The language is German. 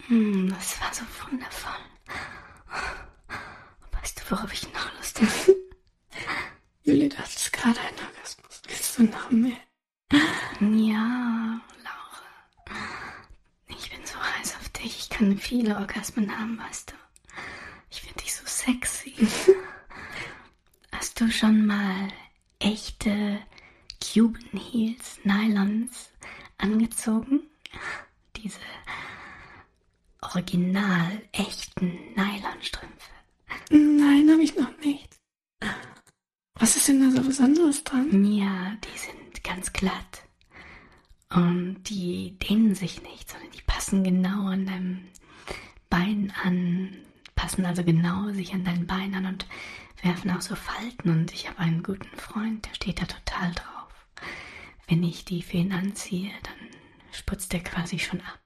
Das war so wundervoll. Weißt du, worauf ich noch Lust habe? Julia, du hattest gerade einen Orgasmus. Willst du noch mehr? Ja, Laura. Ich bin so heiß auf dich. Ich kann viele Orgasmen haben, weißt du. Ich finde dich so sexy. Hast du schon mal echte Cuban Heels, Nylons angezogen? Diese original echten Nylonstrümpfe. Nein, habe ich noch nicht. Was ist denn da so Besonderes dran? Ja, die sind ganz glatt. Und die dehnen sich nicht, sondern die passen genau an deinem Bein an. Passen also genau sich an dein Bein an und werfen auch so Falten. Und ich habe einen guten Freund, der steht da total drauf. Wenn ich die für ihn anziehe, dann sputzt er quasi schon ab.